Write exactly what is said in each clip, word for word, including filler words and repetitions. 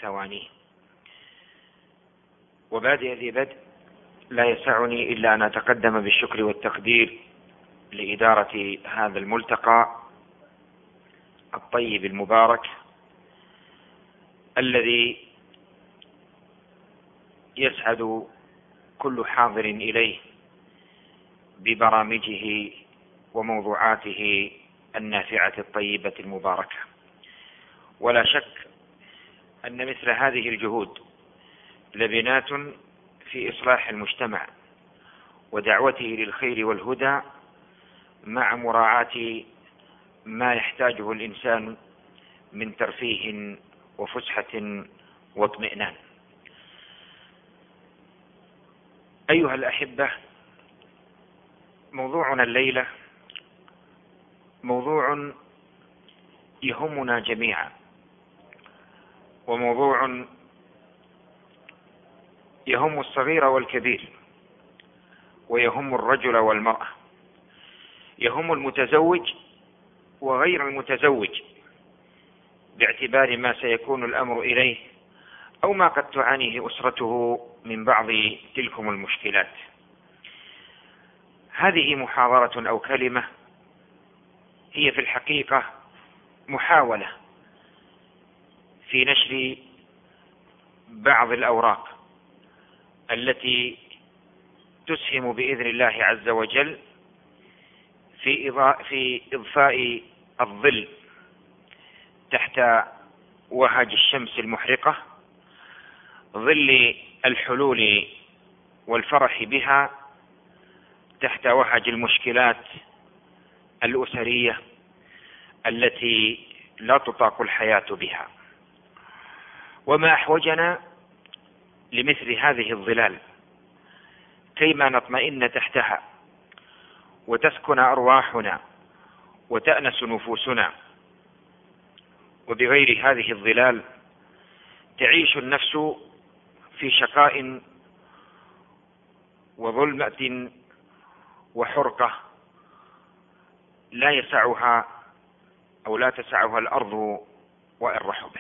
ثوانيه. وبادئ ذي بدء لا يسعني إلا أن أتقدم بالشكر والتقدير لإدارة هذا الملتقى الطيب المبارك الذي يسعد كل حاضر إليه ببرامجه وموضوعاته النافعة الطيبة المباركة. ولا شك أن مثل هذه الجهود لبنات في إصلاح المجتمع ودعوته للخير والهدى، مع مراعاة ما يحتاجه الإنسان من ترفيه وفسحة واطمئنان. أيها الأحبة، موضوعنا الليلة موضوع يهمنا جميعا، وموضوع يهم الصغير والكبير، ويهم الرجل والمرأة، يهم المتزوج وغير المتزوج، باعتبار ما سيكون الأمر إليه أو ما قد تعانيه أسرته من بعض تلكم المشكلات. هذه محاضرة أو كلمة هي في الحقيقة محاولة في نشر بعض الأوراق التي تسهم بإذن الله عز وجل في في إضفاء الظل تحت وهج الشمس المحرقة، ظل الحلول والفرح بها تحت وهج المشكلات الأسرية التي لا تطاق الحياة بها. وما أحوجنا لمثل هذه الظلال كيما نطمئن تحتها وتسكن أرواحنا وتأنس نفوسنا. وبغير هذه الظلال تعيش النفس في شقاء وظلمة وحرقة لا يسعها أو لا تسعها الأرض وإن رحبت.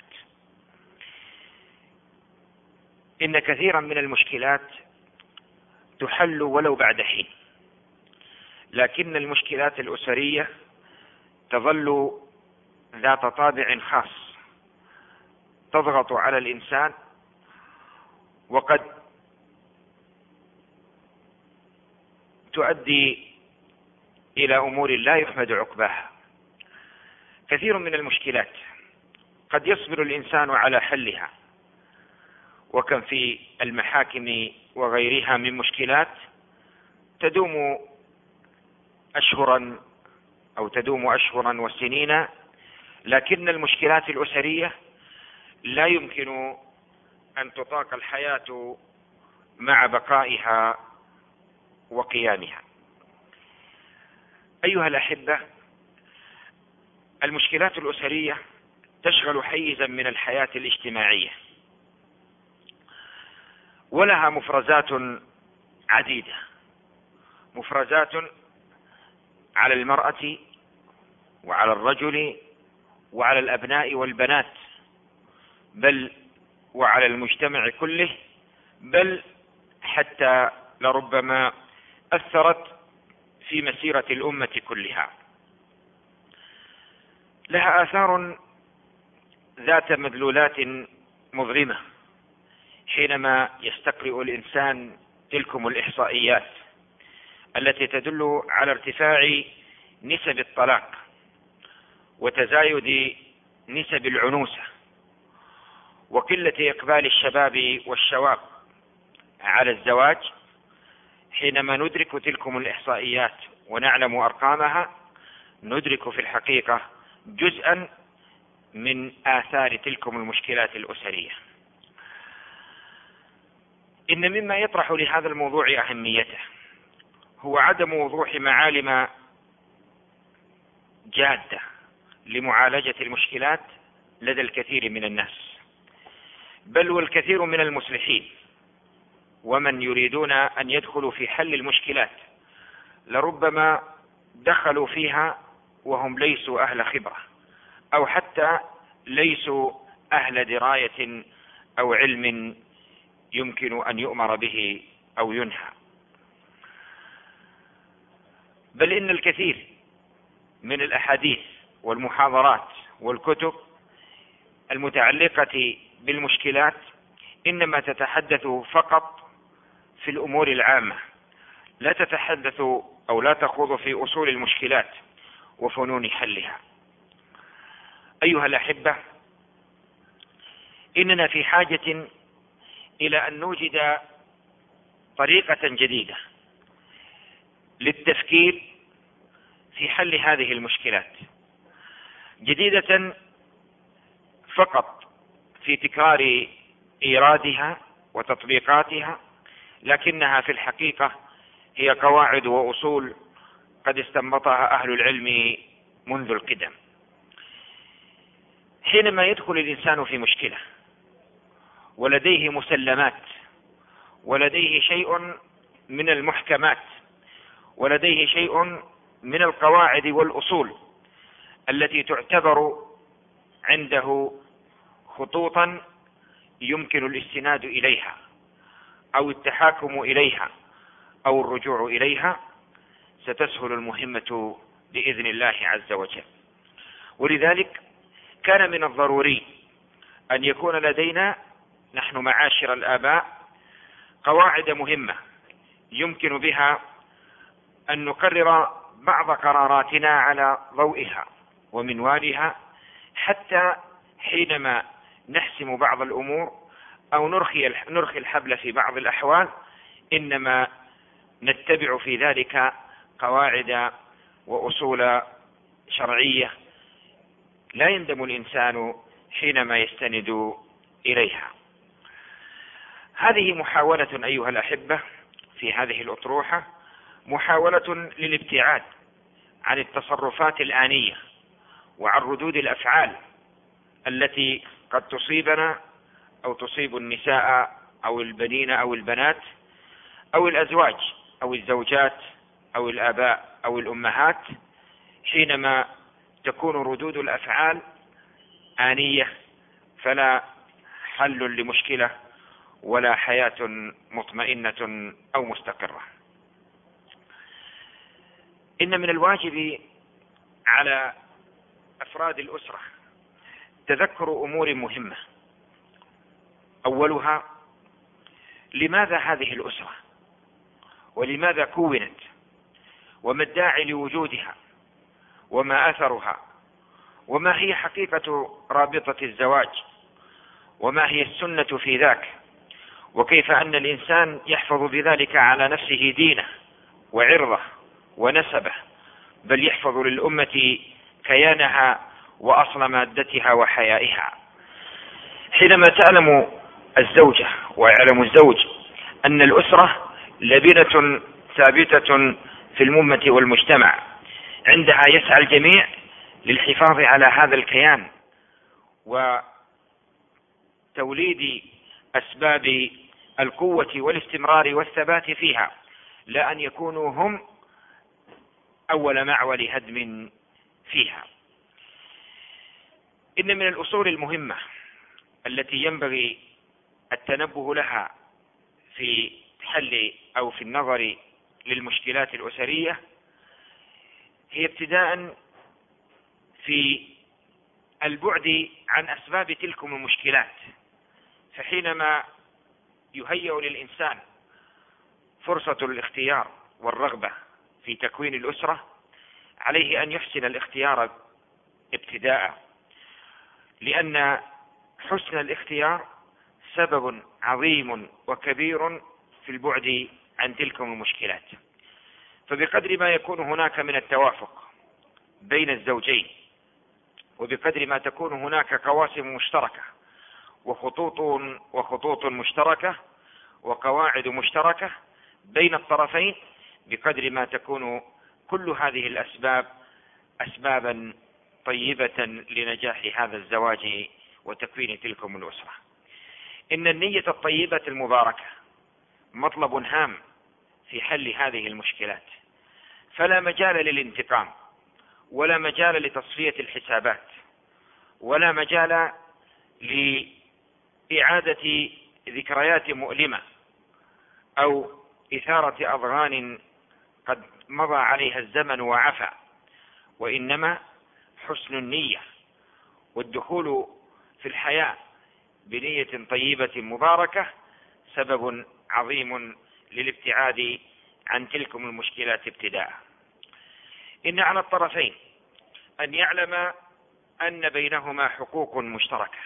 إن كثيرا من المشكلات تحل ولو بعد حين، لكن المشكلات الأسرية تظل ذات طابع خاص تضغط على الإنسان، وقد تؤدي إلى أمور لا يحمد عقباها. كثير من المشكلات قد يصبر الإنسان على حلها، وكم في المحاكم وغيرها من مشكلات تدوم أشهرا أو تدوم أشهرا وسنين، لكن المشكلات الأسرية لا يمكن أن تطاق الحياة مع بقائها وقيامها. أيها الأحبة، المشكلات الأسرية تشغل حيزا من الحياة الاجتماعية، ولها مفرزات عديدة، مفرزات على المرأة وعلى الرجل وعلى الأبناء والبنات، بل وعلى المجتمع كله، بل حتى لربما أثرت في مسيرة الأمة كلها. لها آثار ذات مدلولات مظلمة حينما يستقرئ الإنسان تلكم الإحصائيات التي تدل على ارتفاع نسب الطلاق وتزايد نسب العنوسة وقلة إقبال الشباب والشواب على الزواج. حينما ندرك تلكم الإحصائيات ونعلم أرقامها، ندرك في الحقيقة جزءا من آثار تلكم المشكلات الأسرية. إن مما يطرح لهذا الموضوع أهميته هو عدم وضوح معالم جادة لمعالجة المشكلات لدى الكثير من الناس، بل والكثير من المصلحين ومن يريدون أن يدخلوا في حل المشكلات لربما دخلوا فيها وهم ليسوا أهل خبرة، أو حتى ليسوا أهل دراية أو علم يمكن أن يؤمر به أو ينهى. بل إن الكثير من الأحاديث والمحاضرات والكتب المتعلقة بالمشكلات إنما تتحدث فقط في الأمور العامة، لا تتحدث أو لا تخوض في أصول المشكلات وفنون حلها. أيها الأحبة، إننا في حاجة إلى أن نوجد طريقة جديدة للتفكير في حل هذه المشكلات، جديدة فقط في تكرار إيرادها وتطبيقاتها، لكنها في الحقيقة هي قواعد وأصول قد استنبطها أهل العلم منذ القدم. حينما يدخل الإنسان في مشكلة ولديه مسلمات ولديه شيء من المحكمات ولديه شيء من القواعد والأصول التي تعتبر عنده خطوطا يمكن الاستناد إليها أو التحاكم إليها أو الرجوع إليها، ستسهل المهمة بإذن الله عز وجل. ولذلك كان من الضروري أن يكون لدينا نحن معاشر الآباء قواعد مهمة يمكن بها أن نقرر بعض قراراتنا على ضوئها ومنوالها، حتى حينما نحسم بعض الأمور أو نرخي نرخي الحبل في بعض الأحوال إنما نتبع في ذلك قواعد وأصول شرعية لا يندم الإنسان حينما يستند إليها. هذه محاولة أيها الأحبة في هذه الأطروحة، محاولة للابتعاد عن التصرفات الآنية وعن ردود الأفعال التي قد تصيبنا أو تصيب النساء أو البنين أو البنات أو الأزواج أو الزوجات أو الآباء أو الأمهات، حينما تكون ردود الأفعال آنية فلا حل لمشكلة ولا حياة مطمئنة أو مستقرة. إن من الواجب على أفراد الأسرة تذكر أمور مهمة. أولها، لماذا هذه الأسرة؟ ولماذا كونت؟ وما الداعي لوجودها؟ وما أثرها؟ وما هي حقيقة رابطة الزواج؟ وما هي السنة في ذاك؟ وكيف أن الإنسان يحفظ بذلك على نفسه دينه وعرضه ونسبه، بل يحفظ للأمة كيانها وأصل مادتها وحيائها. حينما تعلم الزوجة ويعلم الزوج أن الأسرة لبنة ثابتة في الأمة والمجتمع، عندها يسعى الجميع للحفاظ على هذا الكيان وتوليد أسباب القوة والاستمرار والثبات فيها، لا أن يكونوا هم أول معول هدم فيها. إن من الأصول المهمة التي ينبغي التنبه لها في حل أو في النظر للمشكلات الأسرية هي ابتداء في البعد عن أسباب تلكم المشكلات. فحينما يهيأ للإنسان فرصة الاختيار والرغبة في تكوين الأسرة، عليه أن يحسن الاختيار ابتداء، لأن حسن الاختيار سبب عظيم وكبير في البعد عن تلكم المشكلات. فبقدر ما يكون هناك من التوافق بين الزوجين، وبقدر ما تكون هناك قواسم مشتركة وخطوط وخطوط مشتركة وقواعد مشتركة بين الطرفين، بقدر ما تكون كل هذه الأسباب أسبابا طيبة لنجاح هذا الزواج وتكوين تلكم الأسرة. إن النية الطيبة المباركة مطلب هام في حل هذه المشكلات، فلا مجال للانتقام ولا مجال لتصفية الحسابات ولا مجال إعادة ذكريات مؤلمة أو إثارة أضغان قد مضى عليها الزمن وعفى، وإنما حسن النية والدخول في الحياة بنية طيبة مباركة سبب عظيم للابتعاد عن تلكم المشكلات ابتداء. إن على الطرفين أن يعلم أن بينهما حقوق مشتركة،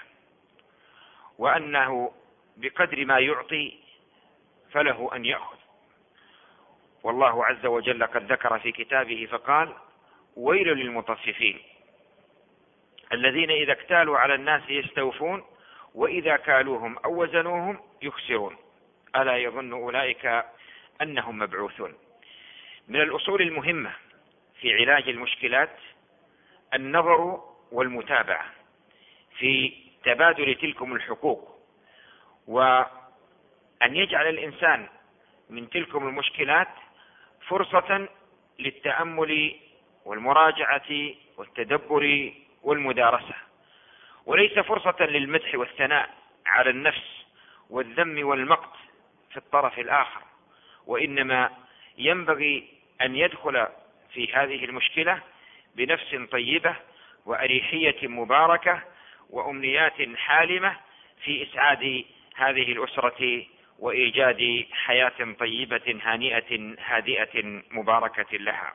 وأنه بقدر ما يعطي فله أن يأخذ. والله عز وجل قد ذكر في كتابه فقال: ويل للمطففين الذين إذا اكتالوا على الناس يستوفون وإذا كالوهم أو وزنوهم يخسرون ألا يظن أولئك أنهم مبعوثون. من الأصول المهمة في علاج المشكلات النظر والمتابعة في تبادل تلكم الحقوق، وأن يجعل الإنسان من تلكم المشكلات فرصة للتأمل والمراجعة والتدبر والمدارسة، وليس فرصة للمدح والثناء على النفس والذم والمقت في الطرف الآخر، وإنما ينبغي أن يدخل في هذه المشكلة بنفس طيبة وأريحية مباركة وأمنيات حالمة في إسعاد هذه الأسرة وإيجاد حياة طيبة هانئة هادئة مباركة لها.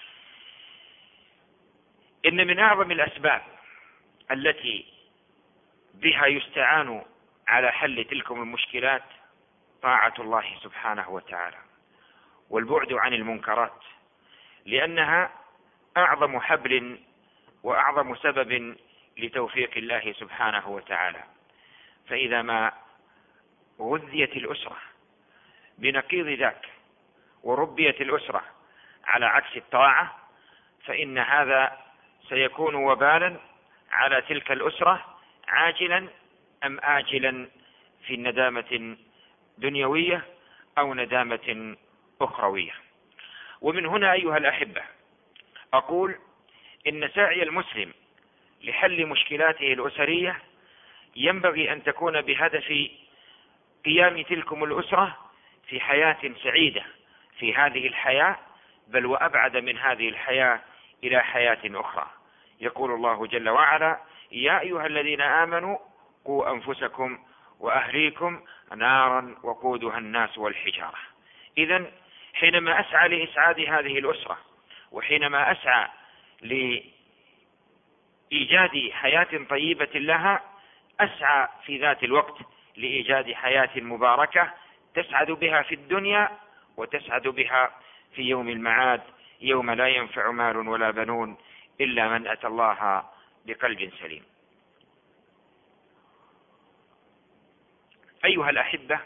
إن من أعظم الأسباب التي بها يستعان على حل تلكم المشكلات طاعة الله سبحانه وتعالى والبعد عن المنكرات، لأنها أعظم حبل وأعظم سبب لتوفيق الله سبحانه وتعالى. فإذا ما غذيت الأسرة بنقيض ذاك وربيت الأسرة على عكس الطاعة فإن هذا سيكون وبالا على تلك الأسرة عاجلا أم آجلا في ندامة دنيوية أو ندامة أخروية. ومن هنا أيها الأحبة أقول إن سعي المسلم لحل مشكلاته الأسرية ينبغي أن تكون بهدف قيام تلكم الأسرة في حياة سعيدة في هذه الحياة، بل وأبعد من هذه الحياة إلى حياة أخرى. يقول الله جل وعلا: يا أيها الذين آمنوا قوا أنفسكم وأهليكم نارا وقودها الناس والحجارة. إذن حينما أسعى لإسعاد هذه الأسرة وحينما أسعى لإيجاد حياة طيبة لها أسعى في ذات الوقت لإيجاد حياة مباركة تسعد بها في الدنيا وتسعد بها في يوم المعاد، يوم لا ينفع مال ولا بنون إلا من أتى الله بقلب سليم. أيها الأحبة،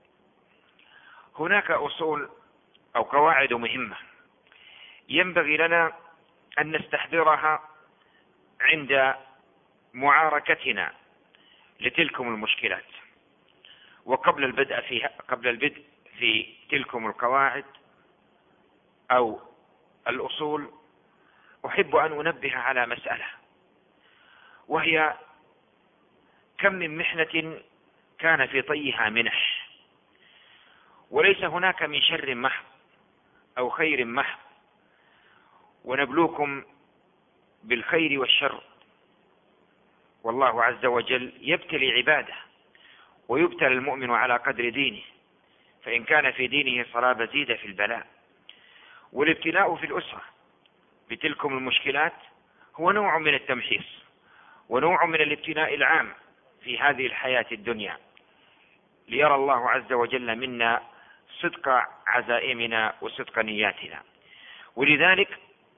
هناك أصول أو قواعد مهمة ينبغي لنا أن نستحضرها عند معاركتنا لتلكم المشكلات. وقبل البدء في قبل البدء في تلكم القواعد أو الأصول أحب أن أنبه على مسألة، وهي كم من محنة كان في طيها منح، وليس هناك من شر محض أو خير محض، ونبلوكم بالخير والشر، والله عز وجل يبتلي عباده ويبتلى المؤمن على قدر دينه، فإن كان في دينه صلابة زيد في البلاء. والابتلاء في الأسرة بتلكم المشكلات هو نوع من التمحيص ونوع من الابتلاء العام في هذه الحياة الدنيا، ليرى الله عز وجل منا صدق عزائمنا وصدق نياتنا. ولذلك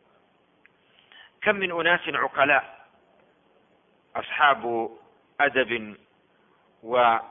كم من أناس عقلاء أصحاب أدب وعفة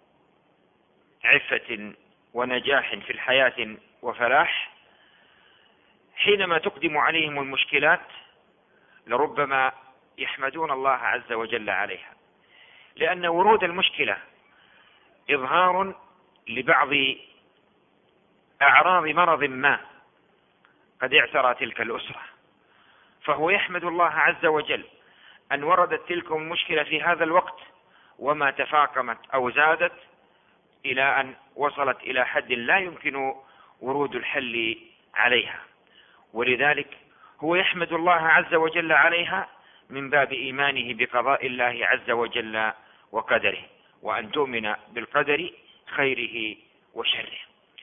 ونجاح في الحياة وفلاح، حينما تقدم عليهم المشكلات لربما يحمدون الله عز وجل عليها، لأن ورود المشكلة إظهار لبعض أعراض مرض ما قد اعترى تلك الأسرة، فهو يحمد الله عز وجل أن وردت تلك المشكلة في هذا الوقت وما تفاقمت أو زادت إلى أن وصلت إلى حد لا يمكن ورود الحل عليها. ولذلك هو يحمد الله عز وجل عليها من باب إيمانه بقضاء الله عز وجل وقدره، وأن تؤمن بالقدر خيره وشره.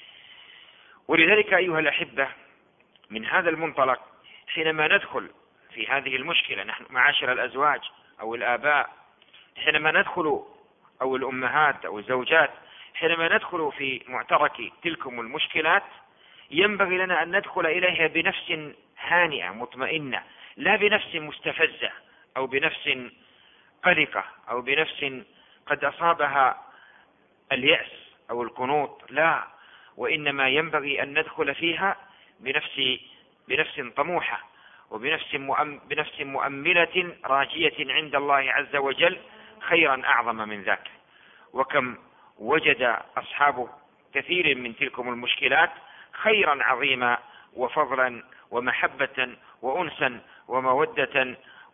ولذلك أيها الأحبة، من هذا المنطلق حينما ندخل في هذه المشكلة نحن معاشر الأزواج أو الآباء، حينما ندخل أو الأمهات أو الزوجات، حينما ندخل في معترك تلكم المشكلات ينبغي لنا أن ندخل إليها بنفس هانئة مطمئنة، لا بنفس مستفزة أو بنفس قلقة أو بنفس قد أصابها اليأس أو القنوط، لا، وإنما ينبغي أن ندخل فيها بنفس بنفس طموحة وبنفس مؤم بنفس مؤملة راجية عند الله عز وجل خيرا أعظم من ذاك. وكم وجد أصحاب كثير من تلكم المشكلات خيرا عظيما وفضلا ومحبة وأنسا ومودة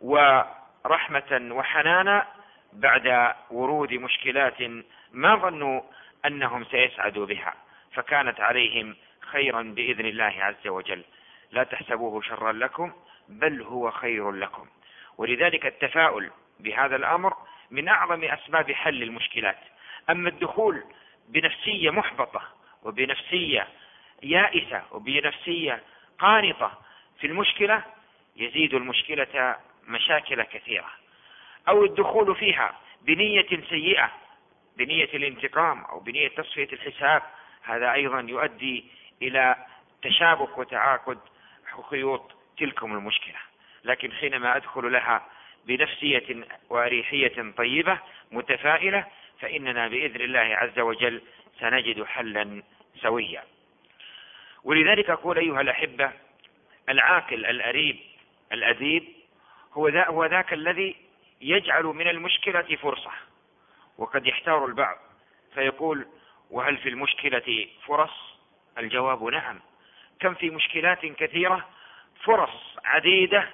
ورحمة وحنانا بعد ورود مشكلات ما ظنوا أنهم سيسعدوا بها، فكانت عليهم خيرا بإذن الله عز وجل. لا تحسبوه شرا لكم بل هو خير لكم. ولذلك التفاؤل بهذا الأمر من أعظم أسباب حل المشكلات. أما الدخول بنفسية محبطة وبنفسية يائسة وبنفسية قانطة في المشكلة يزيد المشكلة مشاكل كثيرة، أو الدخول فيها بنية سيئة، بنية الانتقام أو بنية تصفية الحساب، هذا أيضا يؤدي إلى تشابك وتعاقد خيوط تلكم المشكلة. لكن حينما أدخل لها بنفسية وأريحية طيبة متفائلة فإننا بإذن الله عز وجل سنجد حلا سويا. ولذلك أقول أيها الأحبة، العاقل الأريب الأديب هو, ذا هو ذاك الذي يجعل من المشكلة فرصة. وقد يحتار البعض فيقول: وهل في المشكلة فرص؟ الجواب نعم، كم في مشكلات كثيرة فرص عديدة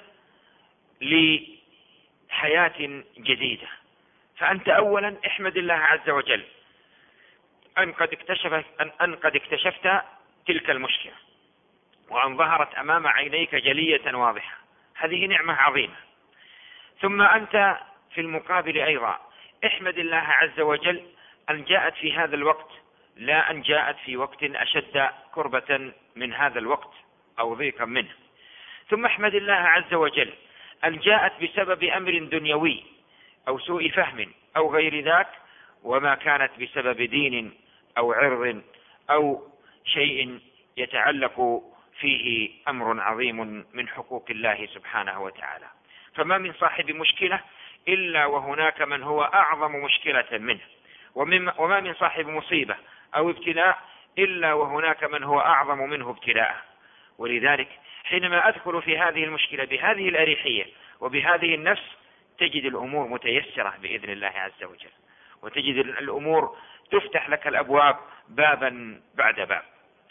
لحياة جديدة. فأنت أولا احمد الله عز وجل أن قد اكتشفت, أن, أن قد اكتشفت تلك المشكلة وأن ظهرت أمام عينيك جلية واضحة، هذه نعمة عظيمة. ثم أنت في المقابل أيضا احمد الله عز وجل أن جاءت في هذا الوقت، لا أن جاءت في وقت أشد كربة من هذا الوقت أو ضيقا منه. ثم احمد الله عز وجل أن جاءت بسبب أمر دنيوي أو سوء فهم أو غير ذاك، وما كانت بسبب دين أو عرض أو شيء يتعلق فيه أمر عظيم من حقوق الله سبحانه وتعالى. فما من صاحب مشكلة إلا وهناك من هو أعظم مشكلة منه، وما من صاحب مصيبة أو ابتلاء إلا وهناك من هو أعظم منه ابتلاء. ولذلك حينما أدخل في هذه المشكلة بهذه الأريحية وبهذه النفس تجد الأمور متيسرة بإذن الله عز وجل، وتجد الأمور تفتح لك الأبواب بابا بعد باب.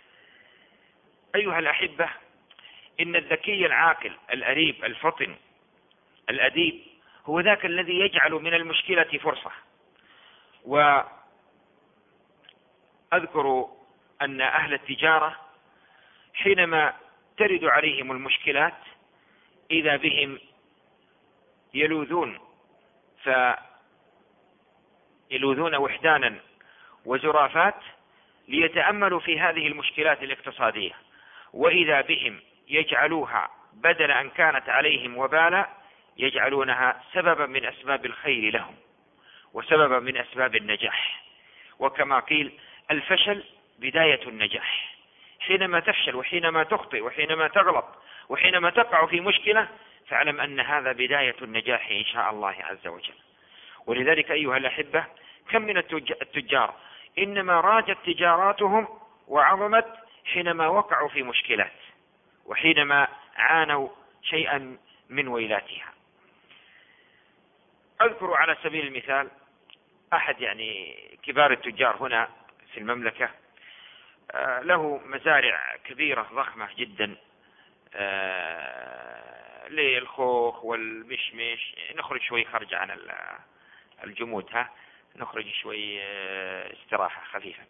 أيها الأحبة، إن الذكي العاقل الأريب الفطن الأديب هو ذاك الذي يجعل من المشكلة فرصة. وأذكر أن أهل التجارة حينما ترد عليهم المشكلات إذا بهم يلوذون فيلوذون وحدانا وزرافات ليتأملوا في هذه المشكلات الاقتصادية، وإذا بهم يجعلوها بدل أن كانت عليهم وبالا يجعلونها سببا من أسباب الخير لهم وسببا من أسباب النجاح. وكما قيل: الفشل بداية النجاح. حينما تفشل وحينما تخطئ وحينما تغلط وحينما تقع في مشكلة فاعلم أن هذا بداية النجاح إن شاء الله عز وجل. ولذلك أيها الأحبة، كم من التجار إنما راجت تجاراتهم وعظمت حينما وقعوا في مشكلات وحينما عانوا شيئا من ويلاتها. أذكر على سبيل المثال أحد يعني كبار التجار هنا في المملكة، له مزارع كبيرة ضخمة جدا للخوخ والمشمش، نخرج شوي خرج عن الجمود ها نخرج شوي استراحة خفيفة.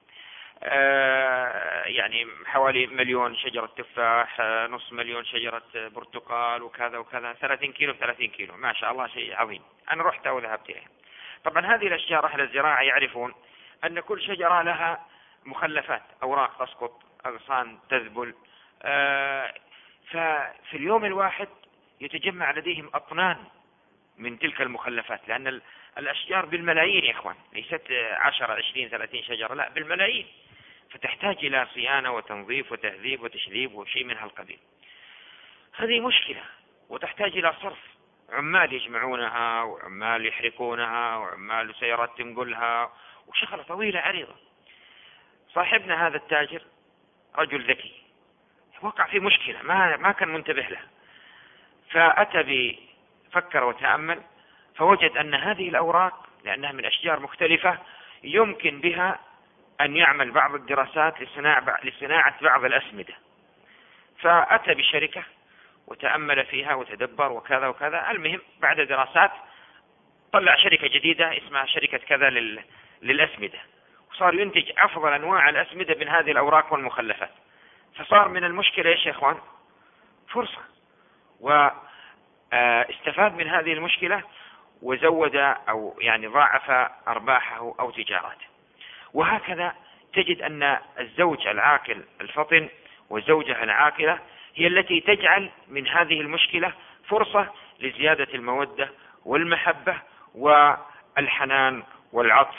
يعني حوالي مليون شجرة تفاح، نص مليون شجرة برتقال، وكذا وكذا، ثلاثين كيلو ثلاثين كيلو، ما شاء الله شيء عظيم. أنا رحت وذهبت إليه. طبعا هذه الأشجار أهل الزراعة يعرفون أن كل شجرة لها مخلفات، أوراق تسقط، أغصان تذبل، ففي اليوم الواحد يتجمع لديهم أطنان من تلك المخلفات، لأن الأشجار بالملايين يا إخوان، ليست عشرة عشرين ثلاثين شجرة، لا بالملايين، فتحتاج إلى صيانة وتنظيف وتهذيب وتشذيب وشيء من هالقبيل. هذه مشكلة، وتحتاج إلى صرف، عمال يجمعونها وعمال يحرقونها وعمال سيارات تنقلها، وشغلة طويلة عريضة. صاحبنا هذا التاجر رجل ذكي، وقع في مشكلة ما ما كان منتبه له، فأتى بفكر وتأمل، فوجد أن هذه الأوراق لأنها من أشجار مختلفة يمكن بها أن يعمل بعض الدراسات لصناعة لصناعة بعض الأسمدة. فأتى بشركة وتأمل فيها وتدبر وكذا وكذا. المهم بعد دراسات طلع شركة جديدة اسمها شركة كذا للأسمدة، وصار ينتج أفضل أنواع الأسمدة من هذه الأوراق والمخلفات. فصار من المشكلة يا إخوان فرصة، واستفاد من هذه المشكلة وزود أو يعني ضاعف أرباحه أو تجاراته. وهكذا تجد أن الزوج العاقل الفطن والزوجة العاقلة هي التي تجعل من هذه المشكلة فرصة لزيادة المودة والمحبة والحنان والعطف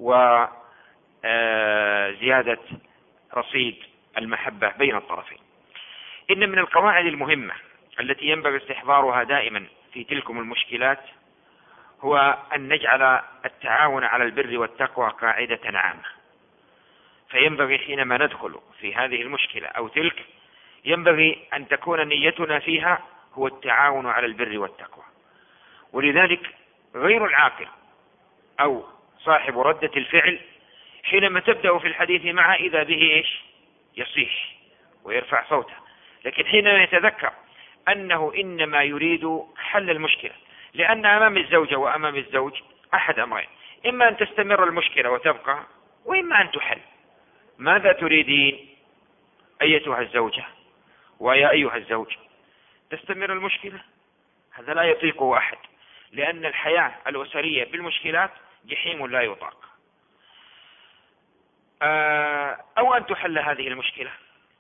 وزيادة رصيد المحبة بين الطرفين. إن من القواعد المهمة التي ينبغي استحضارها دائما في تلكم المشكلات هو أن نجعل التعاون على البر والتقوى قاعدة عامة. فينبغي حينما ندخل في هذه المشكلة أو تلك ينبغي أن تكون نيتنا فيها هو التعاون على البر والتقوى. ولذلك غير العاقل أو صاحب ردة الفعل حينما تبدأ في الحديث معه إذا به إيش يصيح ويرفع صوته، لكن حينما يتذكر أنه إنما يريد حل المشكلة، لأن أمام الزوجة وأمام الزوج أحد أمرين: إما أن تستمر المشكلة وتبقى، وإما أن تحل. ماذا تريدين أيتها الزوجة ويا أيها الزوج؟ تستمر المشكلة؟ هذا لا يطيقه أحد، لأن الحياة الأسرية بالمشكلات جحيم لا يطاق. أو أن تحل هذه المشكلة.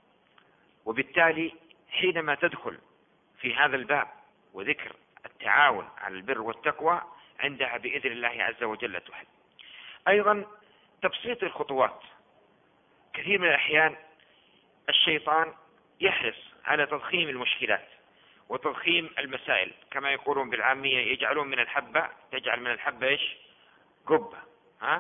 وبالتالي حينما تدخل في هذا الباب وذكر التعاون على البر والتقوى عندها بإذن الله عز وجل تحل. أيضا تبسيط الخطوات. كثير من الأحيان الشيطان يحرص على تضخيم المشكلات وتضخيم المسائل، كما يقولون بالعامية يجعلون من الحبة تجعل من الحبة إيش قبة. ها؟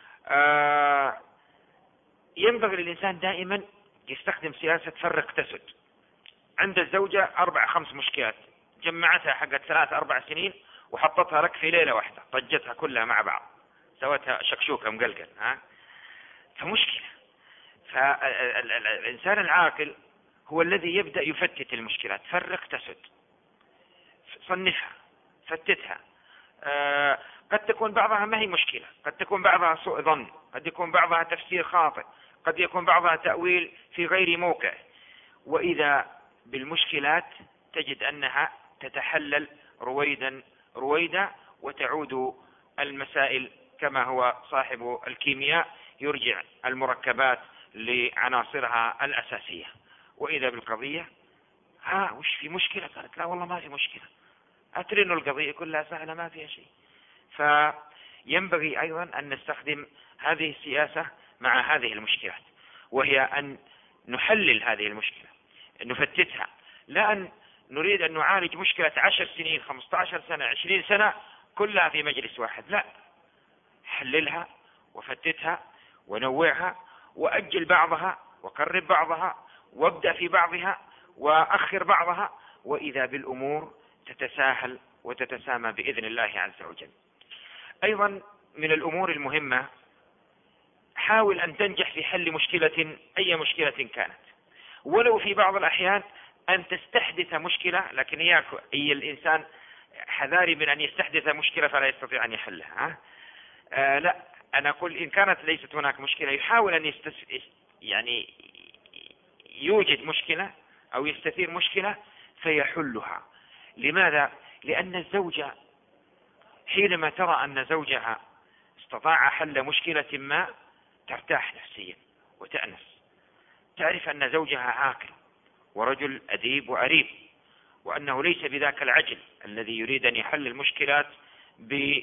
آه ينبغي للإنسان دائما يستخدم سياسة فرق تسد. عند الزوجة أربع خمس مشكلات جمعتها حقت ثلاث أربع سنين وحطتها لك في ليلة واحدة، طجتها كلها مع بعض، سوتها شكشوكة مقلقل. ها؟ فمشكلة. فالإنسان العاقل هو الذي يبدأ يفتت المشكلات. فرق تسد، صنفها، فتتها. آه قد تكون بعضها ما هي مشكلة، قد تكون بعضها سوء ظن، قد يكون بعضها تفسير خاطئ، قد يكون بعضها تأويل في غير موقع. وإذا بالمشكلات تجد أنها تتحلل رويدا رويدا، وتعود المسائل كما هو صاحب الكيمياء يرجع المركبات لعناصرها الأساسية. وإذا بالقضية ها وش في مشكلة؟ قالت لا والله ما في مشكلة، أتري إنه القضية كلها سهلة ما فيها شيء. فينبغي أيضا أن نستخدم هذه السياسة مع هذه المشكلات، وهي أن نحلل هذه المشكلة، نفتتها، لا أن نريد أن نعالج مشكلة عشر سنين خمسة عشر سنة عشرين سنة كلها في مجلس واحد. لا، حللها وفتتها ونوعها، وأجل بعضها وقرب بعضها، وابدأ في بعضها وأخر بعضها، وإذا بالأمور تتساهل وتتسامى بإذن الله عز وجل. أيضا من الأمور المهمة حاول أن تنجح في حل مشكلة أي مشكلة كانت، ولو في بعض الأحيان أن تستحدث مشكلة، لكن هي الإنسان حذاري من أن يستحدث مشكلة فلا يستطيع أن يحلها. آه لا، أنا أقول إن كانت ليست هناك مشكلة يحاول أن يستس... يعني يوجد مشكلة أو يستثير مشكلة فيحلها. لماذا؟ لأن الزوجة حينما ترى أن زوجها استطاع حل مشكلة ما ترتاح نفسيا وتأنس، تعرف أن زوجها عاقل ورجل أديب وأريب، وأنه ليس بذاك العجل الذي يريد أن يحل المشكلات ب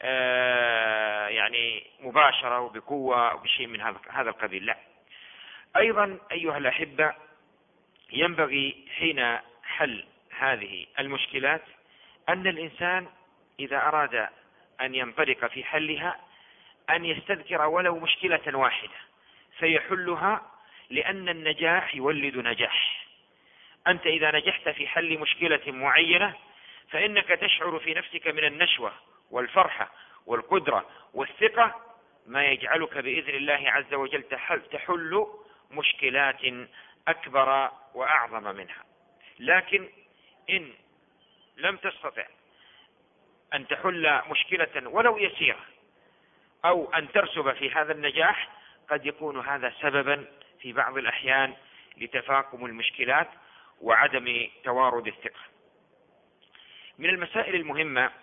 يعني مباشرة وبقوة وبشيء من هذا القبيل. لا. أيضا أيها الأحبة، ينبغي حين حل هذه المشكلات أن الإنسان إذا أراد أن ينطلق في حلها أن يستذكر ولو مشكلة واحدة فيحلها، لأن النجاح يولد نجاح. أنت إذا نجحت في حل مشكلة معينة فإنك تشعر في نفسك من النشوة والفرحة والقدرة والثقة ما يجعلك بإذن الله عز وجل تحل مشكلات أكبر وأعظم منها. لكن إن لم تستطع أن تحل مشكلة ولو يسيرة أو أن ترسب في هذا النجاح، قد يكون هذا سببا في بعض الأحيان لتفاقم المشكلات وعدم توارد الثقة. من المسائل المهمة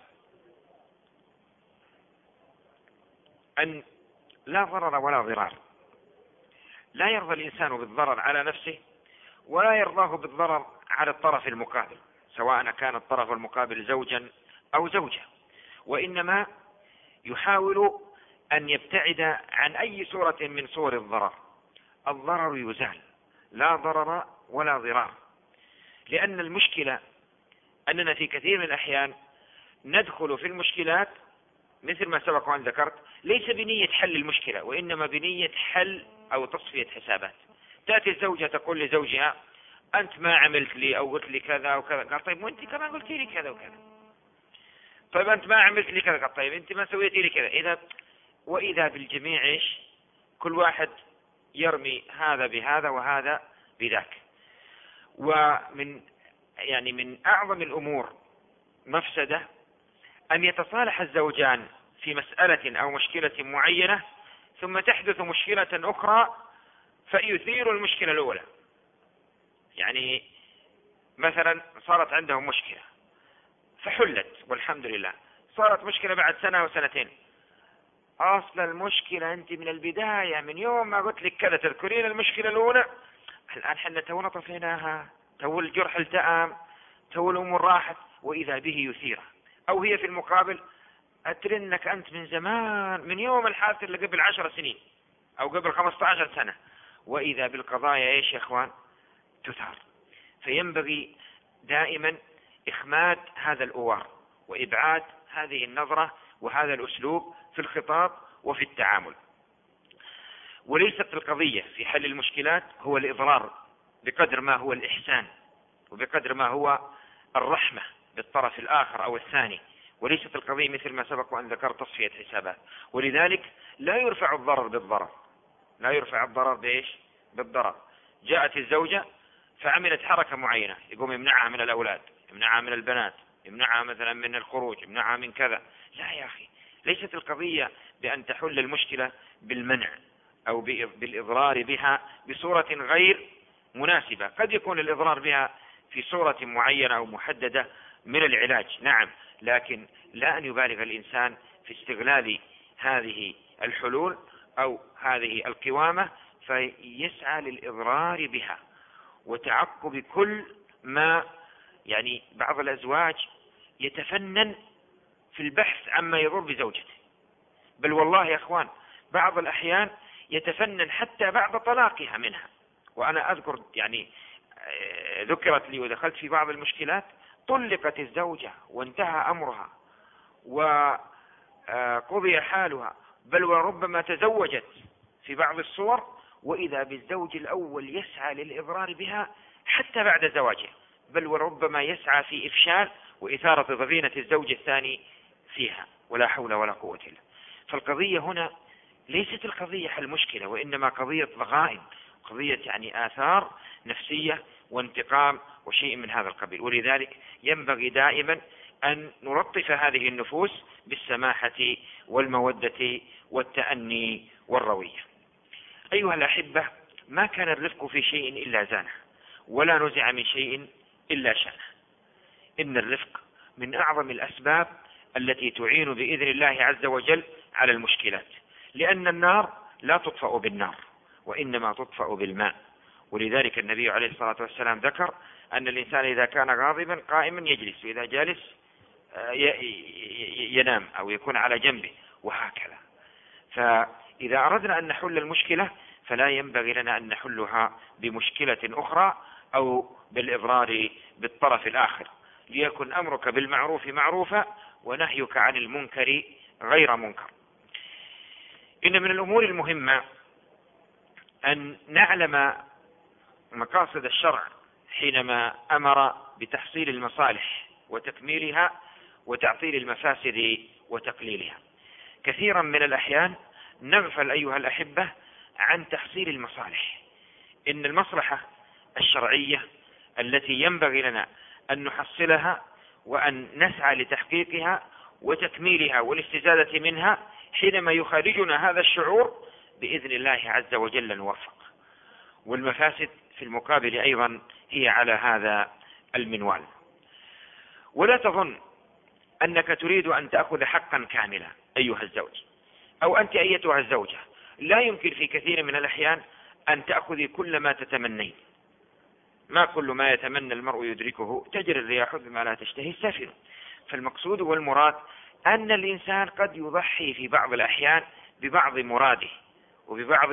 أن لا ضرر ولا ضرار. لا يرضى الإنسان بالضرر على نفسه ولا يرضاه بالضرر على الطرف المقابل، سواء كان الطرف المقابل زوجا أو زوجة، وإنما يحاول أن يبتعد عن أي صورة من صور الضرر. الضرر يزال، لا ضرر ولا ضرار. لأن المشكلة أننا في كثير من الأحيان ندخل في المشكلات مثل ما سبق وأن ذكرت ليس بنية حل المشكلة، وإنما بنية حل أو تصفية حسابات. تأتي الزوجة تقول لزوجها أنت ما عملت لي أو قلت لي كذا وكذا، قال طيب وأنت كمان قلت لي كذا وكذا. طيب أنت ما عملت لي كذا، قال طيب أنت ما سويت لي كذا. إذا وإذا بالجميع إيش؟ كل واحد يرمي هذا بهذا وهذا بذاك. ومن يعني من أعظم الأمور مفسدة أن يتصالح الزوجان في مسألة أو مشكلة معينة ثم تحدث مشكلة أخرى فيثير المشكلة الأولى. يعني مثلا صارت عندهم مشكلة فحلت والحمد لله، صارت مشكلة بعد سنة وسنتين، أصل المشكلة أنت من البداية من يوم ما قلت لك كذا تذكرين المشكلة الأولى، الآن حنا تونا طفيناها، تو الجرح التأم، تو الأمور راحت، وإذا به يثيره. أو هي في المقابل أترنك أنت من زمان من يوم الحادث اللي قبل عشر سنين أو قبل خمسة عشر سنة، وإذا بالقضايا إيش يا إخوان؟ تثار. فينبغي دائما إخماد هذا الأوار وإبعاد هذه النظرة وهذا الأسلوب في الخطاب وفي التعامل. وليست القضية في حل المشكلات هو الإضرار بقدر ما هو الإحسان وبقدر ما هو الرحمة بالطرف الآخر أو الثاني، وليست القضية مثل ما سبق وأن ذكر تصفية حسابات. ولذلك لا يرفع الضرر بالضرر، لا يرفع الضرر بإيش؟ بالضرر. جاءت الزوجة فعملت حركة معينة يقوم يمنعها من الأولاد، يمنعها من البنات، يمنعها مثلا من الخروج، يمنعها من كذا. لا يا أخي، ليست القضية بأن تحل المشكلة بالمنع أو بالإضرار بها بصورة غير مناسبة. قد يكون الإضرار بها في صورة معينة أو محددة من العلاج، نعم، لكن لا أن يبالغ الإنسان في استغلال هذه الحلول أو هذه القوامة فيسعى للإضرار بها وتعقب كل ما، يعني بعض الأزواج يتفنن في البحث عما يضر بزوجته، بل والله يا أخوان بعض الأحيان يتفنن حتى بعد طلاقها منها. وأنا أذكر يعني ذكرت لي ودخلت في بعض المشكلات طلقت الزوجة وانتهى أمرها وقضي حالها، بل وربما تزوجت في بعض الصور، وإذا بالزوج الأول يسعى للإضرار بها حتى بعد زواجها، بل وربما يسعى في إفشال وإثارة ضغينة الزوج الثاني فيها، ولا حول ولا قوة إلا. فالقضية هنا ليست القضية حل مشكلة، وإنما قضية ضغائن، قضية يعني آثار نفسية وانتقام وشيء من هذا القبيل. ولذلك ينبغي دائما أن نلطف هذه النفوس بالسماحة والمودة والتأني والروية. أيها الأحبة، ما كان الرفق في شيء إلا زانه، ولا نزع من شيء إلا شانه. إن الرفق من أعظم الأسباب التي تعين بإذن الله عز وجل على المشكلات، لأن النار لا تطفأ بالنار، وإنما تطفأ بالماء. ولذلك النبي عليه الصلاة والسلام ذكر أن الإنسان إذا كان غاضبا قائما يجلس، وإذا جالس ينام أو يكون على جنبه، وهكذا. فإذا أردنا أن نحل المشكلة فلا ينبغي لنا أن نحلها بمشكلة أخرى أو بالإضرار بالطرف الآخر، ليكن أمرك بالمعروف معروفا ونهيك عن المنكر غير منكر. إن من الأمور المهمة أن نعلم مقاصد الشرع حينما أمر بتحصيل المصالح وتكميلها وتعطيل المفاسد وتقليلها. كثيرا من الأحيان نغفل أيها الأحبة عن تحصيل المصالح. إن المصلحة الشرعية التي ينبغي لنا أن نحصلها وأن نسعى لتحقيقها وتكميلها والاستزادة منها، حينما يخرجنا هذا الشعور بإذن الله عز وجل نوفق. والمفاسد في المقابل أيضا هي على هذا المنوال. ولا تظن أنك تريد أن تأخذ حقا كاملا أيها الزوج، أو أنت أيتها الزوجة. لا يمكن في كثير من الأحيان أن تأخذي كل ما تتمنين. ما كل ما يتمنى المرء يدركه، تجري الرياح بما لا تشتهي السفن. فالمقصود والمراد أن الإنسان قد يضحي في بعض الأحيان ببعض مراده وببعض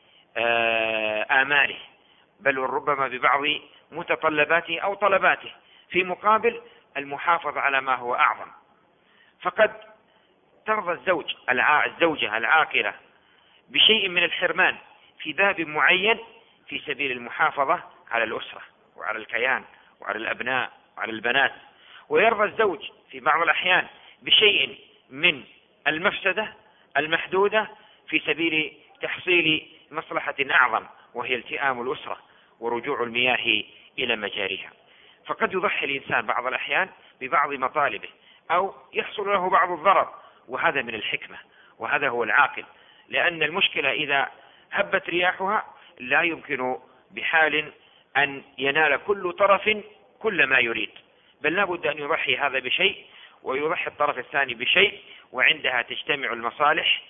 آماله، بل وربما ببعض متطلباته أو طلباته، في مقابل المحافظة على ما هو أعظم. فقد ترضى الزوج الزوجة العاقلة بشيء من الحرمان في باب معين في سبيل المحافظة على الأسرة وعلى الكيان وعلى الأبناء وعلى البنات، ويرضى الزوج في بعض الأحيان بشيء من المفسدة المحدودة في سبيل تحصيل مصلحة أعظم، وهي التئام الأسرة ورجوع المياه إلى مجاريها. فقد يضحي الإنسان بعض الأحيان ببعض مطالبه أو يحصل له بعض الضرر، وهذا من الحكمة، وهذا هو العاقل. لأن المشكلة إذا هبت رياحها لا يمكن بحال أن ينال كل طرف كل ما يريد، بل لا بد أن يضحي هذا بشيء ويضحي الطرف الثاني بشيء، وعندها تجتمع المصالح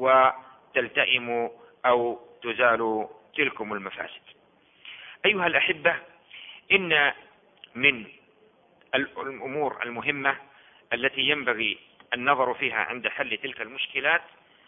وتلتئم أو تزال تلكم المفاسد. أيها الأحبة، إن من الأمور المهمة التي ينبغي النظر فيها عند حل تلك المشكلات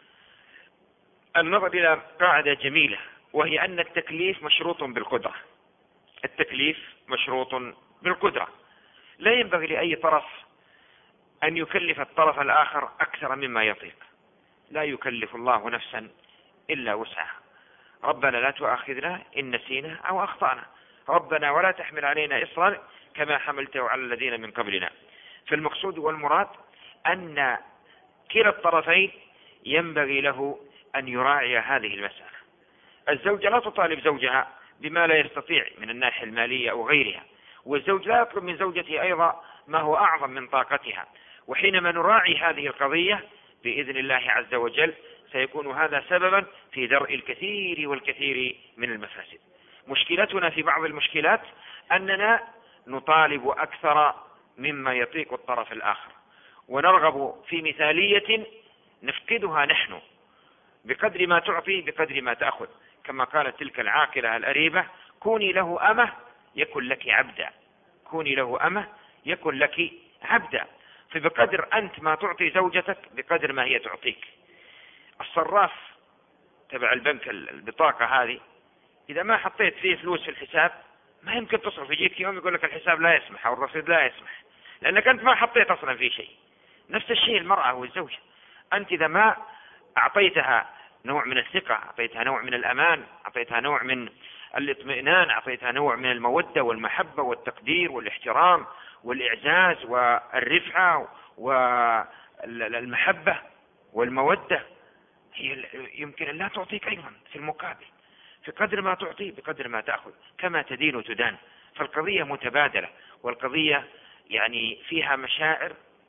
النظر إلى قاعدة جميلة، وهي أن التكليف مشروط بالقدرة. التكليف مشروط بالقدرة. لا ينبغي لأي طرف أن يكلف الطرف الآخر أكثر مما يطيق. لا يكلف الله نفسا إلا وسعها. ربنا لا تؤاخذنا إن نسينا أو أخطأنا، ربنا ولا تحمل علينا إصرا كما حملته على الذين من قبلنا. فالمقصود والمراد أن كلا الطرفين ينبغي له أن يراعي هذه المسألة. الزوجة لا تطالب زوجها بما لا يستطيع من الناحية المالية أو غيرها، والزوج لا يطلب من زوجته أيضا ما هو أعظم من طاقتها. وحينما نراعي هذه القضية بإذن الله عز وجل سيكون هذا سببا في درء الكثير والكثير من المفاسد. مشكلتنا في بعض المشكلات أننا نطالب أكثر مما يطيق الطرف الآخر، ونرغب في مثالية نفقدها نحن. بقدر ما تعطي بقدر ما تأخذ، كما قالت تلك العاقلة الأريبة: كوني له أمة يكن لك عبدا، كوني له أمة يكن لك عبدا. فبقدر أنت ما تعطي زوجتك بقدر ما هي تعطيك. الصراف تبع البنك البطاقة هذه إذا ما حطيت فيه فلوس في الحساب ما يمكن تصرف. يجيك يوم يقول لك الحساب لا يسمح أو الرصيد لا يسمح، لأنك أنت ما حطيت أصلا في شيء. نفس الشيء المرأة والزوجة. أنت إذا ما أعطيتها نوع من الثقة، أعطيتها نوع من الأمان، أعطيتها نوع من الاطمئنان، أعطيتها نوع من المودة والمحبة والتقدير والاحترام والإعزاز والرفعة والمحبة والمودة، هي يمكن أن لا تعطيك أيضا في المقابل. في قدر ما تعطي بقدر ما تأخذ، كما تدين تدان. فالقضية متبادلة، والقضية يعني فيها مشاعر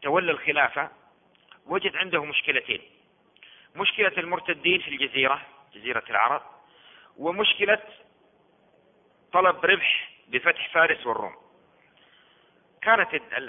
تولى الخلافة وجد عنده مشكلتين: مشكلة المرتدين في الجزيرة، جزيرة العرب، ومشكلة طلب ربح بفتح فارس والروم. كانت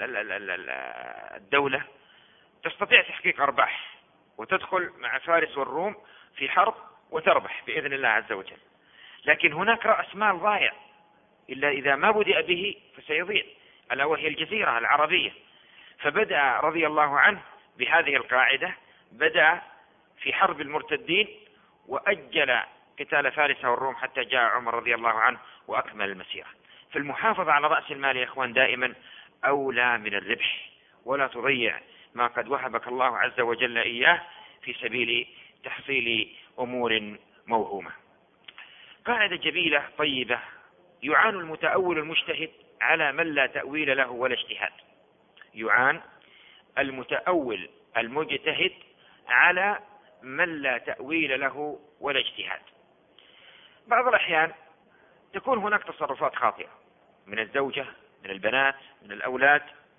الدولة تستطيع تحقيق أرباح وتدخل مع فارس والروم في حرب وتربح بإذن الله عز وجل، لكن هناك رأس مال ضائع إلا إذا ما بدأ به فسيضيع، ألا وهي الجزيرة العربية. فبدأ رضي الله عنه بهذه القاعدة، بدأ في حرب المرتدين وأجل قتال فارس والروم حتى جاء عمر رضي الله عنه وأكمل المسيرة. فالمحافظة على رأس المال يا إخوان دائما أولى من الربح، ولا تضيع ما قد وهبك الله عز وجل إياه في سبيل تحصيل أمور موهومة. قاعدة جميلة طيبة: يعان المتأول المجتهد على من لا تأويل له ولا اجتهاد. يعان المتأول المجتهد على من لا تأويل له ولا اجتهاد. بعض الأحيان تكون هناك تصرفات خاطئة من الزوجة، من البنات، من الأولاد،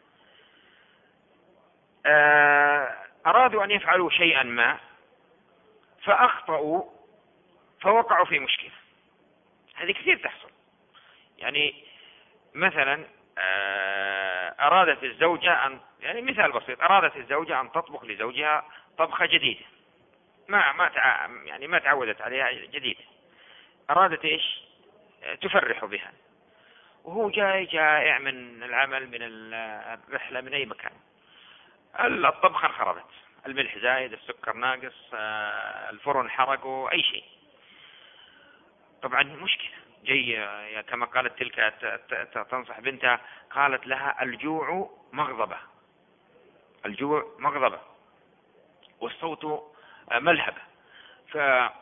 أرادوا أن يفعلوا شيئا ما فأخطأوا فوقعوا في مشكلة. هذه كثير تحصل. يعني مثلا أرادت الزوجة أن، يعني مثال بسيط، أرادت الزوجة أن تطبخ لزوجها طبخة جديدة ما ما تع... يعني ما تعودت عليها جديدة، أرادت إيش؟ تفرح بها، وهو جاي جائع من العمل، من الرحلة، من أي مكان، الطبخة انخربت، الملح زايد، السكر ناقص، الفرن حرقه، أي شيء. طبعا مشكلة. جاي كما قالت تلك تنصح بنتها، قالت لها: الجوع مغضبة، الجوع مغضبة والصوت ملهبة. ف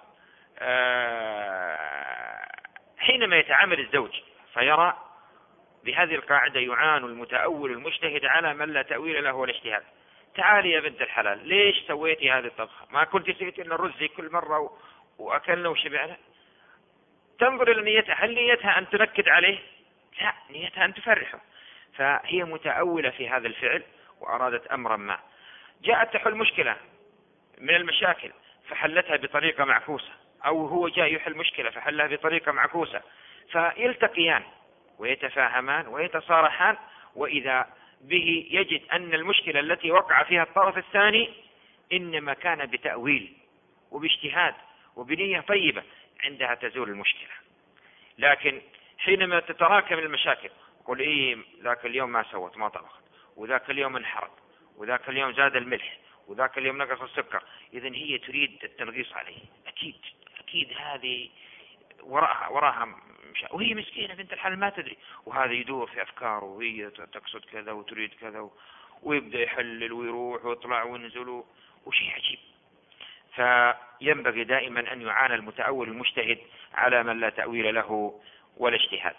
حينما يتعامل الزوج فيرى بهذه القاعدة: يعان المتأول المجتهد على من لا تأويل له ولا اجتهاد. تعالي يا بنت الحلال، ليش سويتي هذه الطبخة؟ ما كنت سويتي إلا الرز كل مرة وأكلنا وشبعنا؟ تنظر إلى نيتها، هل نيتها أن تنكد عليه؟ لا، نيتها أن تفرحه. فهي متأولة في هذا الفعل وأرادت أمرا ما. جاءت تحل مشكلة من المشاكل فحلتها بطريقة معكوسة، أو هو جاء يحل مشكلة فحلها بطريقة معكوسة، فيلتقيان ويتفاهمان ويتصارحان، وإذا به يجد أن المشكلة التي وقع فيها الطرف الثاني إنما كان بتأويل وباجتهاد وبنية طيبة، عندها تزول المشكلة. لكن حينما تتراكم المشاكل، يقول إيه ذاك اليوم ما سوت، ما طبخت، وذاك اليوم انحرق، وذاك اليوم زاد الملح، وذاك اليوم نقص السكر، إذن هي تريد التنغيص عليه. أكيد أكيد هذه وراها وراها مش... وهي مسكينة بنت الحلال ما تدري، وهذا يدور في أفكاره وهي تقصد كذا وتريد كذا و... ويبدأ يحلل ويروح ويطلع وينزل، وشيء عجيب. فينبغي دائما أن يعانى المتأول المجتهد على من لا تأويل له ولا اجتهاد.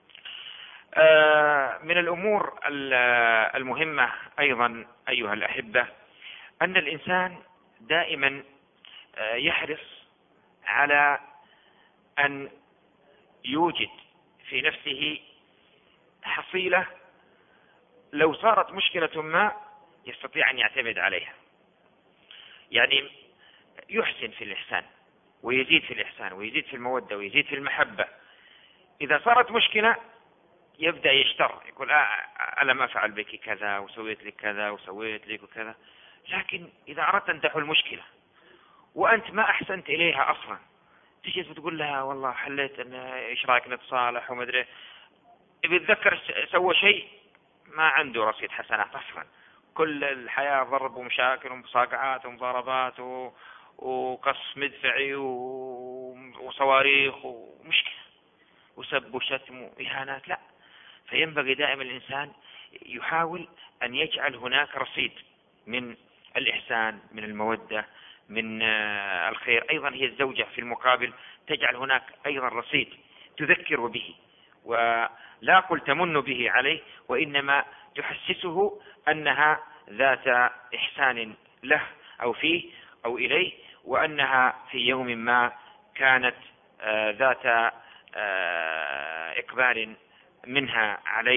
من الأمور المهمة أيضا أيها الأحبة أن الإنسان دائما يحرص على أن يوجد في نفسه حصيلة لو صارت مشكلة ما يستطيع أن يعتمد عليها. يعني يحسن في الإحسان ويزيد في الإحسان ويزيد في المودة ويزيد في المحبة. إذا صارت مشكلة يبدأ يشتر، يقول آه ألم أفعل بك كذا وسويت لك كذا وسويت لك وكذا. لكن إذا أردت أن تحل مشكلة وأنت ما أحسنت إليها أصلا، تجي تقول لها والله حليت أن إيش رأيك نتصالح وما أدري، بيتذكر سوى شيء ما عنده رصيد حسنات أصلا، كل الحياة ضرب ومشاكل ومصاقعات ومضاربات وقصف مدفعي وصواريخ ومشكلة وسب وشتم وإهانات. لا، فينبغي دائما الإنسان يحاول أن يجعل هناك رصيد من الإحسان، من المودة، من الخير. أيضا هي الزوجة في المقابل تجعل هناك أيضا رصيد تذكر به، ولا قل تمن به عليه، وإنما تحسسه أنها ذات إحسان له أو فيه أو إليه، وأنها في يوم ما كانت ذات إقبال منها عليه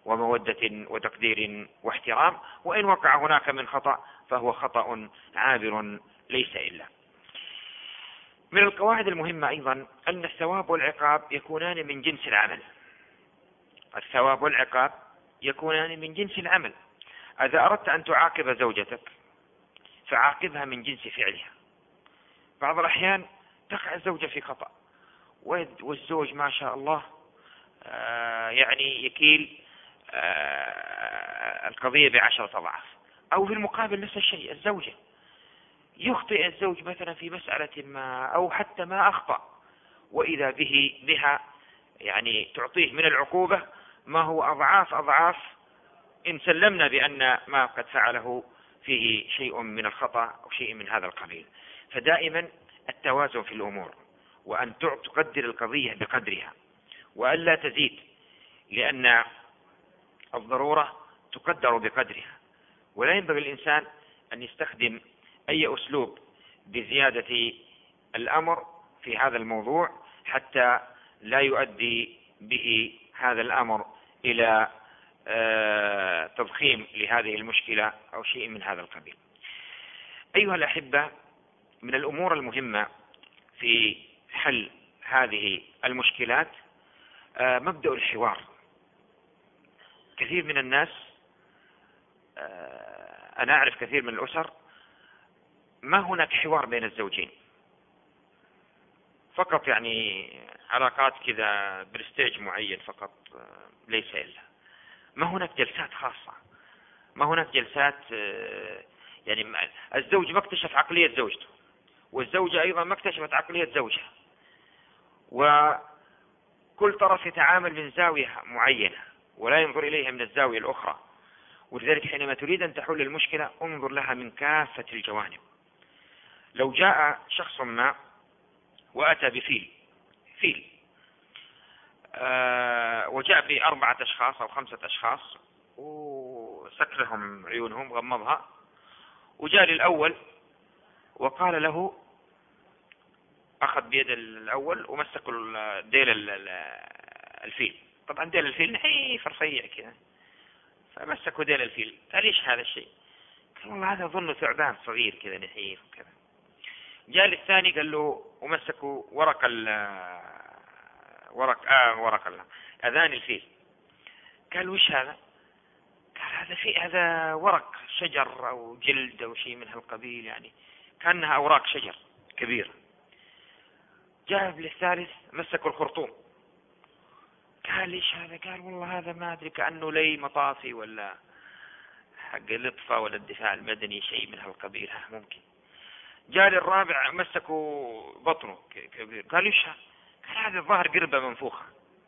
ومودة وتقدير واحترام، وإن وقع هناك من خطأ فهو خطأ عابر ليس إلا. من القواعد المهمة أيضا أن الثواب والعقاب يكونان من جنس العمل. الثواب والعقاب يكونان من جنس العمل. إذا أردت أن تعاقب زوجتك فعاقبها من جنس فعلها. بعض الأحيان تقع الزوجة في خطأ والزوج ما شاء الله يعني يكيل القضية بعشرة أضعاف، أو في المقابل نفس الشيء الزوجة يخطئ الزوج مثلا في مسألة ما أو حتى ما أخطأ، وإذا به بها يعني تعطيه من العقوبة ما هو أضعاف أضعاف إن سلمنا بأن ما قد فعله فيه شيء من الخطأ أو شيء من هذا القبيل. فدائما التوازن في الأمور، وأن تقدر القضية بقدرها وألا تزيد، لأن الضرورة تقدر بقدرها، ولا ينبغي الإنسان أن يستخدم أي أسلوب بزيادة الأمر في هذا الموضوع حتى لا يؤدي به هذا الأمر إلى تضخيم لهذه المشكلة أو شيء من هذا القبيل. أيها الأحبة، من الأمور المهمة في حل هذه المشكلات مبدأ الحوار. كثير من الناس، أنا أعرف كثير من الأسر ما هناك حوار بين الزوجين، فقط يعني علاقات كذا برستيج معين فقط ليس إلا. ما هناك جلسات خاصة، ما هناك جلسات يعني الزوج ما اكتشف عقلية زوجته، والزوجة أيضا ما اكتشفت عقلية زوجها، وكل طرف يتعامل من زاوية معينة ولا ينظر إليها من الزاوية الأخرى. ولذلك حينما تريد أن تحل المشكلة انظر لها من كافة الجوانب. لو جاء شخص ما وأتى بفيل فيل آه وجاء بأربعة أشخاص أو خمسة أشخاص وسكرهم عيونهم غمضها، وجاء للأول وقال له، أخذ بيد الأول ومسكوا ديل الفيل. طبعا ديل الفيل نحيف رفيع كذا، فمسكوا ديل الفيل. قال ايش هذا الشيء؟ قال والله هذا أظنه ثعبان صغير كذا نحيف وكذا. جاء للثاني قال له ومسكوا ورق ال ورق آه ورق ال أذان الفيل. قال وش هذا؟ قال هذا في هذا ورق شجر أو جلد أو شيء من هالقبيل، يعني كأنها أوراق شجر كبيرة. جاء للثالث مسكوا الخرطوم. قال ايش هذا؟ قال والله هذا ما أدري كأنه لي مطافي ولا حق الإطفاء ولا الدفاع المدني شيء من هالقبيل ممكن. جاء للرابع مسكوا بطنه كبير. قال ايش هذا؟ قال هذا الظاهر قربة منفوخة.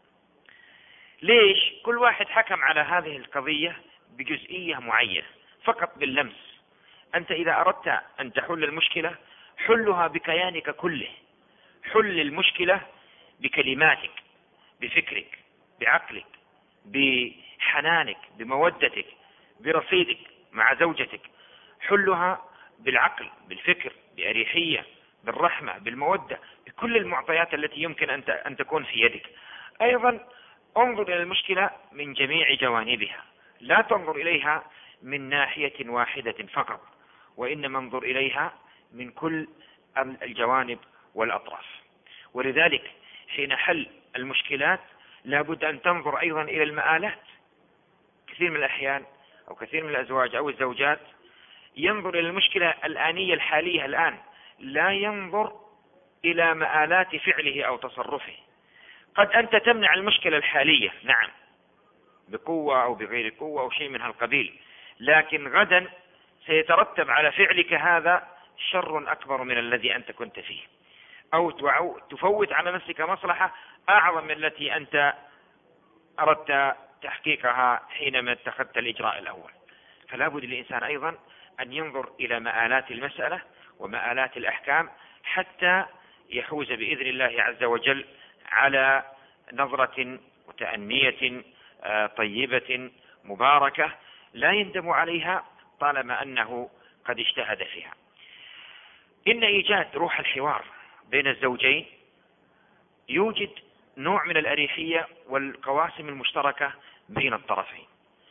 ليش؟ كل واحد حكم على هذه القضية بجزئية معينة فقط باللمس. أنت إذا أردت أن تحل المشكلة حلها بكيانك كله، حل المشكلة بكلماتك، بفكرك، بعقلك، بحنانك، بمودتك، برصيدك مع زوجتك. حلها بالعقل، بالفكر، بأريحية، بالرحمة، بالمودة، بكل المعطيات التي يمكن أن تكون في يدك. أيضا انظر إلى المشكلة من جميع جوانبها، لا تنظر إليها من ناحية واحدة فقط، وإنما انظر إليها من كل الجوانب والأطراف. ولذلك حين حل المشكلات لابد أن تنظر أيضا إلى المآلات. كثير من الأحيان أو كثير من الأزواج أو الزوجات ينظر إلى المشكلة الآنية الحالية الآن، لا ينظر إلى مآلات فعله أو تصرفه. قد أنت تمنع المشكلة الحالية نعم بقوة أو بغير قوة أو شيء من هالقبيل، لكن غدا سيترتب على فعلك هذا شر أكبر من الذي أنت كنت فيه، أو تفوت على نفسك مصلحة أعظم من التي أنت أردت تحقيقها حينما اتخذت الإجراء الأول. فلا بد للإنسان أيضا أن ينظر إلى مآلات المسألة ومآلات الأحكام حتى يحوز بإذن الله عز وجل على نظرة وتأنية طيبة مباركة لا يندم عليها طالما أنه قد اجتهد فيها. إن إيجاد روح الحوار بين الزوجين يوجد نوع من الأريحية والقواسم المشتركة بين الطرفين.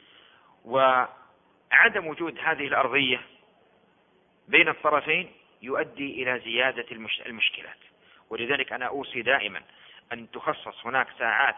وعدم وجود هذه الأرضية بين الطرفين يؤدي إلى زيادة المشكلات. ولذلك أنا أوصي دائما أن تخصص هناك ساعات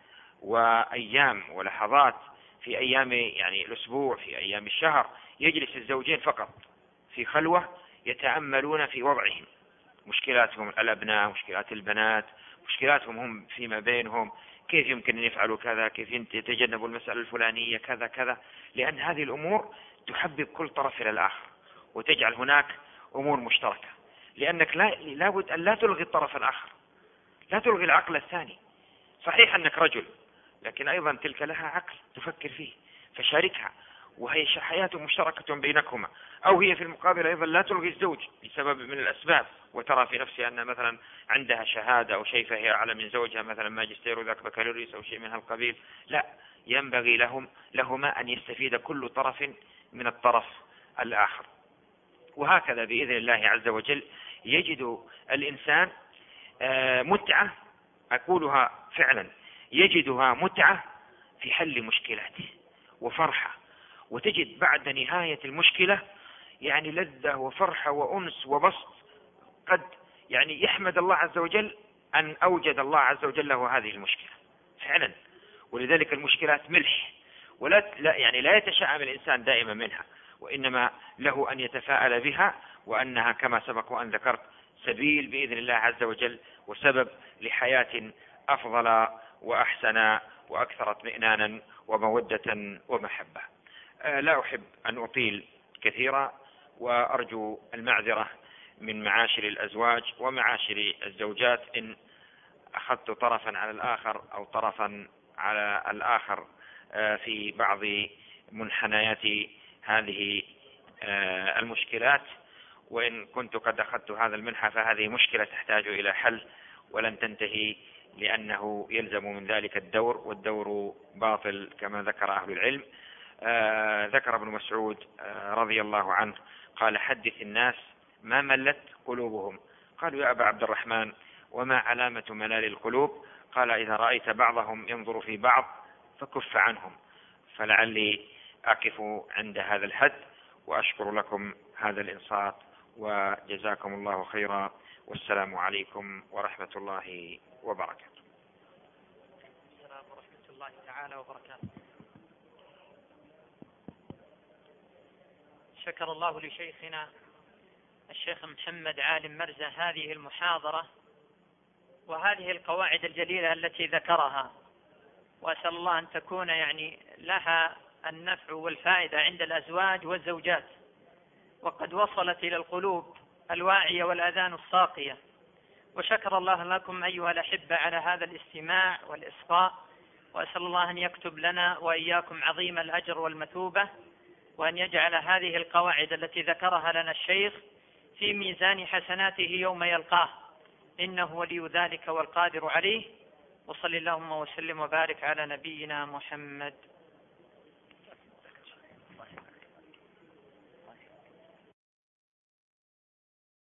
وأيام ولحظات في أيام يعني الأسبوع، في أيام الشهر، يجلس الزوجين فقط في خلوة يتأملون في وضعهم، مشكلاتهم الأبناء، مشكلات البنات، مشكلاتهم هم فيما بينهم، كيف يمكن أن يفعلوا كذا، كيف يتجنبوا المسألة الفلانية كذا كذا، لأن هذه الأمور تحبب كل طرف إلى الآخر وتجعل هناك أمور مشتركة. لأنك لا لابد أن لا تلغي الطرف الآخر، لا تلغي العقل الثاني. صحيح أنك رجل، لكن أيضا تلك لها عقل تفكر فيه، فشاركها، وهي حياة مشتركة بينكما. أو هي في المقابل أيضا لا تلغي الزوج لسبب من الأسباب، وترى في نفسها أن مثلا عندها شهادة أو شيء فهي أعلى من زوجها، مثلا ماجستير وذاك بكالوريوس أو شيء من هالقبيل. لا، ينبغي لهم لهما أن يستفيد كل طرف من الطرف الآخر. وهكذا بإذن الله عز وجل يجد الإنسان متعة، أقولها فعلا، يجدها متعة في حل مشكلاته وفرحة، وتجد بعد نهاية المشكلة يعني لذة وفرحة وأنس وبسط، قد يعني يحمد الله عز وجل أن أوجد الله عز وجل له هذه المشكلة فعلا. ولذلك المشكلات ملح، ولا لا يعني لا يتشائم الإنسان دائما منها، وإنما له أن يتفاءل بها، وأنها كما سبق وأن ذكرت سبيل بإذن الله عز وجل وسبب لحياة أفضل وأحسن وأكثر اطمئنانا ومودة ومحبة. لا أحب أن أطيل كثيرا، وأرجو المعذرة من معاشر الأزواج ومعاشر الزوجات إن أخذت طرفا على الآخر أو طرفا على الآخر في بعض منحنيات هذه المشكلات. وإن كنت قد أخذت هذا المنحى فهذه مشكلة تحتاج إلى حل ولن تنتهي، لأنه يلزم من ذلك الدور، والدور باطل كما ذكر أهل العلم. آه ذكر ابن مسعود آه رضي الله عنه قال: حدث الناس ما ملت قلوبهم. قالوا: يا أبا عبد الرحمن وما علامة ملال القلوب؟ قال: إذا رأيت بعضهم ينظر في بعض فكف عنهم. فلعلي أقف عند هذا الحد، وأشكر لكم هذا الإنصات، وجزاكم الله خيرا، والسلام عليكم ورحمة الله وبركاته. السلام ورحمة الله تعالى وبركاته. شكر الله لشيخنا الشيخ محمد عالم مرزة هذه المحاضرة وهذه القواعد الجليلة التي ذكرها، وأسأل الله أن تكون يعني لها النفع والفائدة عند الأزواج والزوجات، وقد وصلت إلى القلوب الواعية والأذان الصاقية. وشكر الله لكم أيها الأحبة على هذا الاستماع والإصغاء، وأسأل الله أن يكتب لنا وإياكم عظيم الأجر والمثوبة، وأن يجعل هذه القواعد التي ذكرها لنا الشيخ في ميزان حسناته يوم يلقاه، إنه ولي ذلك والقادر عليه. وصل اللهم وسلم وبارك على نبينا محمد.